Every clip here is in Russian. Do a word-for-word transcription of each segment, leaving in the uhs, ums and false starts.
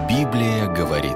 Библия говорит.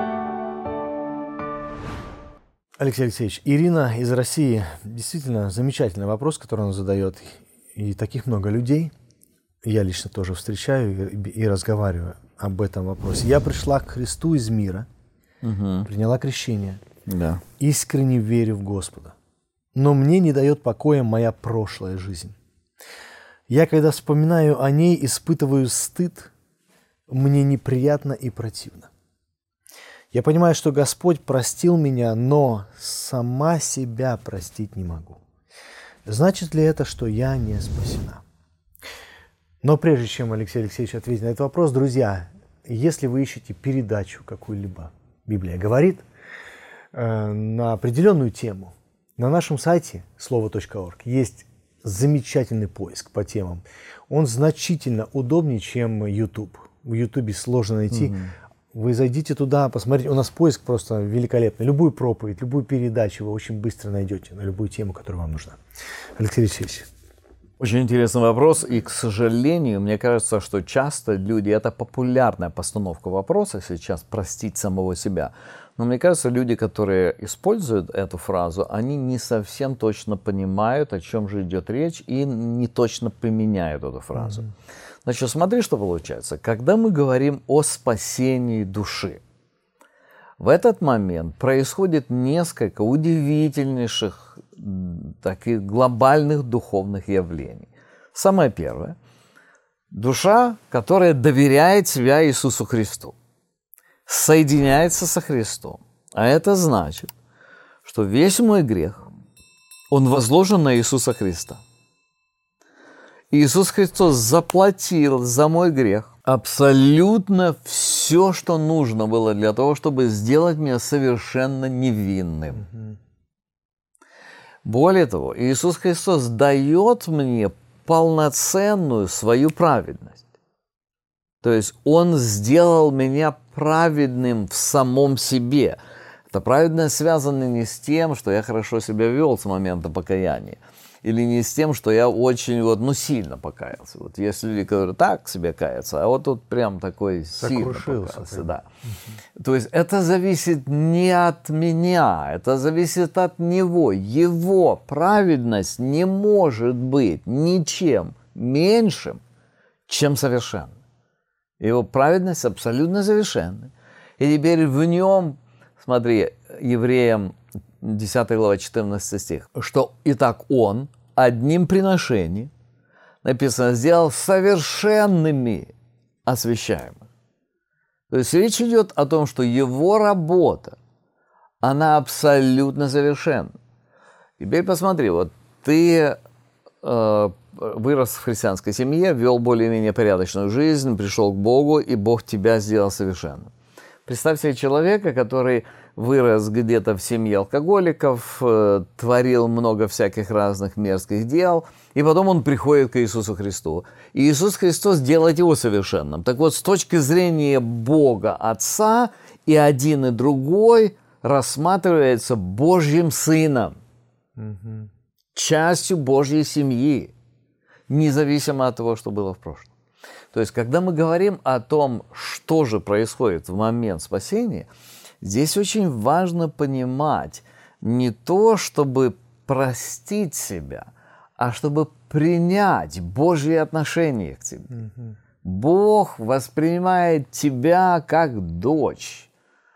Алексей Алексеевич, Ирина из России. Действительно замечательный вопрос, который она задает. И таких много людей. Я лично тоже встречаю и, и разговариваю об этом вопросе. Я пришла к Христу из мира, угу. приняла крещение. Да. Искренне верю в Господа. Но мне не дает покоя моя прошлая жизнь. Я, когда вспоминаю о ней, испытываю стыд. Мне неприятно и противно. Я понимаю, что Господь простил меня, но сама себя простить не могу. Значит ли это, что я не спасена? Но прежде чем Алексей Алексеевич ответит на этот вопрос, друзья, если вы ищете передачу какую-либо, Библия говорит, э, на определенную тему, на нашем сайте слово точка орг есть замечательный поиск по темам. Он значительно удобнее, чем YouTube. В YouTube сложно найти. Угу. Вы зайдите туда, посмотрите. У нас поиск просто великолепный. Любую проповедь, любую передачу вы очень быстро найдете на любую тему, которая вам нужна. Алексей Алексеевич. Очень интересный вопрос. И, к сожалению, мне кажется, что часто люди, это популярная постановка вопроса сейчас, простить самого себя. Но мне кажется, люди, которые используют эту фразу, они не совсем точно понимают, о чем же идет речь, и не точно применяют эту фразу. Mm-hmm. Значит, смотри, что получается. Когда мы говорим о спасении души, в этот момент происходит несколько удивительнейших таких глобальных духовных явлений. Самое первое. Душа, которая доверяет себя Иисусу Христу, соединяется со Христом. А это значит, что весь мой грех, он возложен на Иисуса Христа. Иисус Христос заплатил за мой грех абсолютно все, что нужно было для того, чтобы сделать меня совершенно невинным. Mm-hmm. Более того, Иисус Христос дает мне полноценную свою праведность. То есть Он сделал меня праведным в самом себе. Эта праведность связана не с тем, что я хорошо себя вел с момента покаяния, или не с тем, что я очень вот, ну, сильно покаялся. Вот есть люди, которые так себе каются, а вот тут прям такой сильно покаялся. Да. Угу. То есть это зависит не от меня, это зависит от Него. Его праведность не может быть ничем меньшим, чем совершенной. Его праведность абсолютно совершенна. И теперь в нем, смотри, Евреям десятая глава, четырнадцатый стих, что итак Он одним приношением, написано, сделал совершенными освящаемых. То есть речь идет о том, что Его работа, она абсолютно совершенна. Теперь посмотри, вот ты э, вырос в христианской семье, вел более-менее порядочную жизнь, пришел к Богу, и Бог тебя сделал совершенным. Представь себе человека, который вырос где-то в семье алкоголиков, э, творил много всяких разных мерзких дел, и потом он приходит к Иисусу Христу. И Иисус Христос делает его совершенным. Так вот, с точки зрения Бога Отца, и один, и другой рассматривается Божьим Сыном, угу. частью Божьей семьи, независимо от того, что было в прошлом. То есть, когда мы говорим о том, что же происходит в момент спасения, здесь очень важно понимать не то, чтобы простить себя, а чтобы принять Божьи отношения к тебе. Mm-hmm. Бог воспринимает тебя как дочь,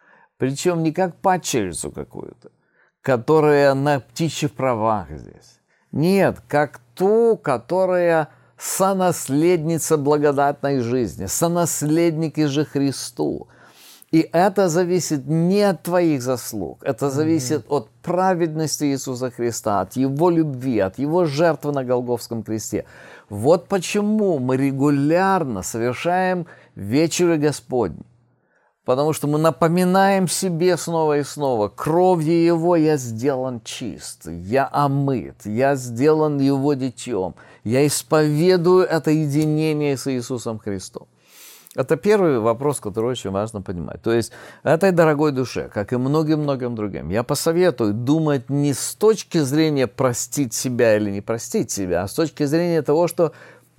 причем не как падчерицу какую-то, которая на птичьих правах здесь. Нет, как ту, которая сонаследница благодатной жизни, сонаследники же Христу. И это зависит не от твоих заслуг, это зависит mm-hmm. от праведности Иисуса Христа, от Его любви, от Его жертвы на Голгофском кресте. Вот почему мы регулярно совершаем вечеры Господни. Потому что мы напоминаем себе снова и снова, кровью Его я сделан чист, я омыт, я сделан Его детем, я исповедую это единение с Иисусом Христом. Это первый вопрос, который очень важно понимать. То есть этой дорогой душе, как и многим-многим другим, я посоветую думать не с точки зрения простить себя или не простить себя, а с точки зрения того, что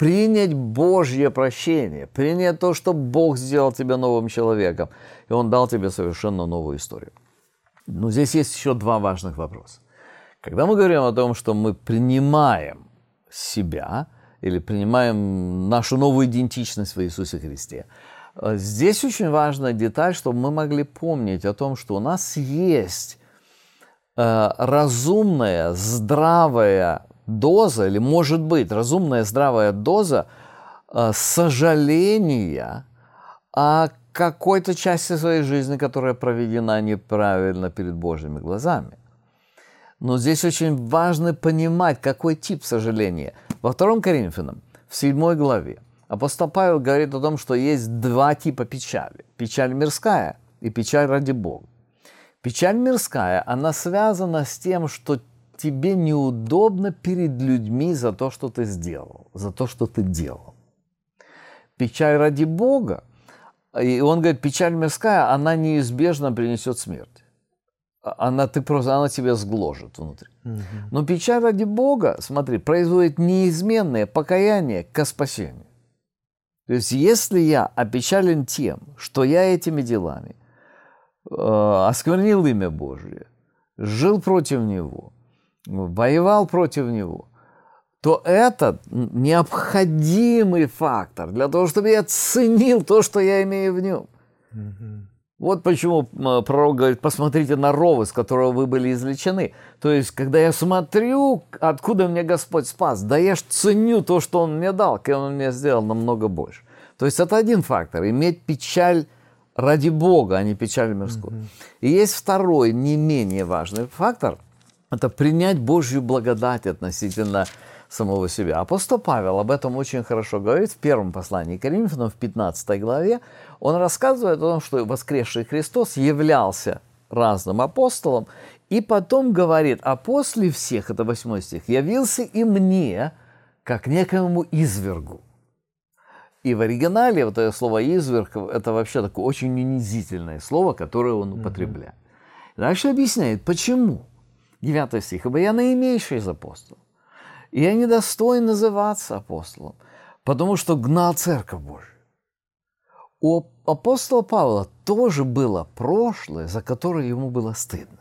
принять Божье прощение, принять то, что Бог сделал тебя новым человеком, и Он дал тебе совершенно новую историю. Но здесь есть еще два важных вопроса. Когда мы говорим о том, что мы принимаем себя или принимаем нашу новую идентичность в Иисусе Христе, здесь очень важная деталь, чтобы мы могли помнить о том, что у нас есть э, разумная, здравая доза, или может быть разумная, здравая доза э, сожаления о какой-то части своей жизни, которая проведена неправильно перед Божьими глазами. Но здесь очень важно понимать, какой тип сожаления. Во втором Коринфянам, в седьмой главе, апостол Павел говорит о том, что есть два типа печали. Печаль мирская и печаль ради Бога. Печаль мирская, она связана с тем, что тебе неудобно перед людьми за то, что ты сделал, за то, что ты делал. Печаль ради Бога, и он говорит, печаль мирская, она неизбежно принесет смерть. Она, ты просто, она тебя сгложит внутри. Угу. Но печаль ради Бога, смотри, производит неизменное покаяние ко спасению. То есть, если я опечален тем, что я этими делами э, осквернил имя Божие, жил против Него, воевал против Него, то это необходимый фактор для того, чтобы я ценил то, что я имею в Нем. Угу. Вот почему пророк говорит, посмотрите на ров, из которого вы были извлечены. То есть, когда я смотрю, откуда мне Господь спас, да я ж ценю то, что Он мне дал, как Он мне сделал намного больше. То есть, это один фактор, иметь печаль ради Бога, а не печаль мирскую. Mm-hmm. И есть второй, не менее важный фактор, это принять Божью благодать относительно самого себя. Апостол Павел об этом очень хорошо говорит в первом послании к Коринфянам, в пятнадцатой главе. Он рассказывает о том, что воскресший Христос являлся разным апостолам, и потом говорит, а после всех, это восьмой стих, явился и мне, как некоему извергу. И в оригинале вот это слово «изверг» – это вообще такое очень унизительное слово, которое он употребляет. Mm-hmm. Дальше объясняет, почему. девятый стих. «Ибо я наименьший из апостолов, и я недостоин называться апостолом, потому что гнал церковь Божию». У апостола Павла тоже было прошлое, за которое ему было стыдно.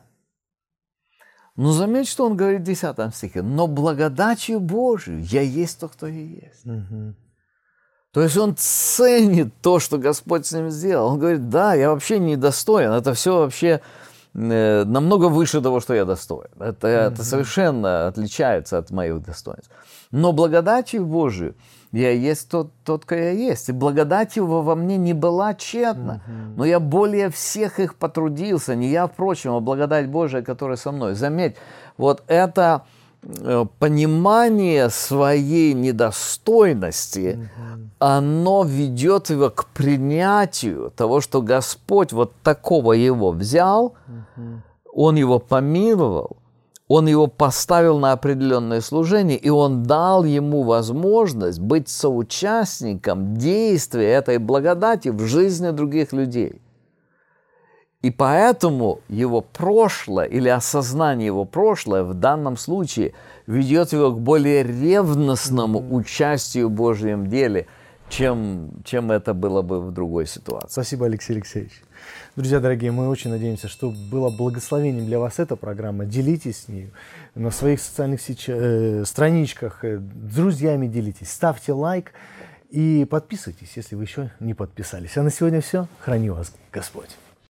Но заметь, что он говорит в десятом стихе. «Но благодатью Божию я есть то, кто я есть». Угу. То есть он ценит то, что Господь с ним сделал. Он говорит, да, я вообще недостоин. Это все вообще э, намного выше того, что я достоин. Это, mm-hmm. это совершенно отличается от моих достоинств. Но благодатью Божию я есть тот, тот, кто я есть. И благодать его во мне не была тщетна. Mm-hmm. Но я более всех их потрудился. Не я, впрочем, а благодать Божия, которая со мной. Заметь, вот это понимание своей недостойности, mm-hmm. оно ведет его к принятию того, что Господь вот такого его взял, mm-hmm. Он его помиловал, Он его поставил на определенное служение, и Он дал ему возможность быть соучастником действия этой благодати в жизни других людей. И поэтому его прошлое или осознание его прошлое в данном случае ведет его к более ревностному mm-hmm. участию в Божьем деле, чем, чем это было бы в другой ситуации. Спасибо, Алексей Алексеевич. Друзья дорогие, мы очень надеемся, что было благословением для вас эта программа. Делитесь с ней на своих социальных сеч... э, страничках, э, с друзьями делитесь, ставьте лайк и подписывайтесь, если вы еще не подписались. А на сегодня все. Храни вас Господь.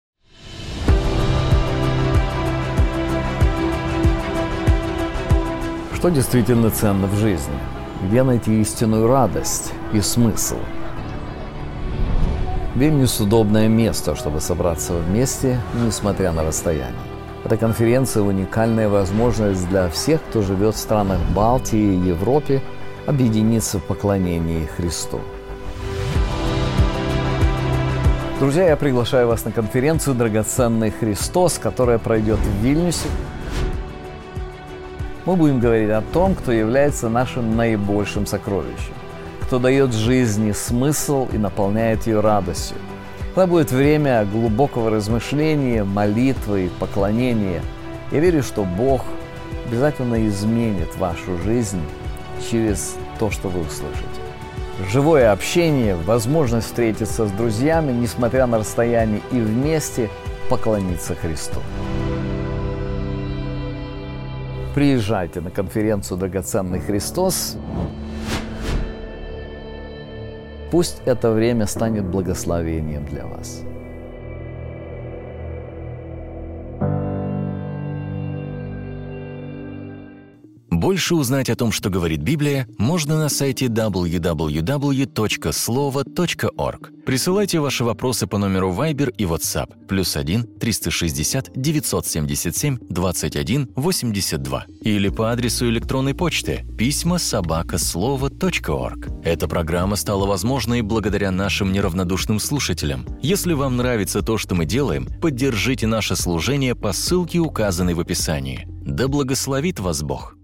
Что действительно ценно в жизни? Где найти истинную радость и смысл? Вильнюс – удобное место, чтобы собраться вместе, несмотря на расстояние. Эта конференция – уникальная возможность для всех, кто живет в странах Балтии и Европе, объединиться в поклонении Христу. Друзья, я приглашаю вас на конференцию «Драгоценный Христос», которая пройдет в Вильнюсе. Мы будем говорить о том, кто является нашим наибольшим сокровищем, кто дает жизни смысл и наполняет ее радостью. Это будет время глубокого размышления, молитвы и поклонения. Я верю, что Бог обязательно изменит вашу жизнь через то, что вы услышите. живое общение, возможность встретиться с друзьями, несмотря на расстояние, и вместе поклониться Христу. Приезжайте на конференцию «Драгоценный Христос». Пусть это время станет благословением для вас. Больше узнать о том, что говорит Библия, можно на сайте дабл ю дабл ю дабл ю точка слово точка орг. Присылайте ваши вопросы по номеру Viber и WhatsApp плюс один триста шестьдесят девятьсот семьдесят семь двадцать один восемьдесят два или по адресу электронной почты письма собака слово точка орг. Эта программа стала возможной благодаря нашим неравнодушным слушателям. Если вам нравится то, что мы делаем, поддержите наше служение по ссылке, указанной в описании. Да благословит вас Бог!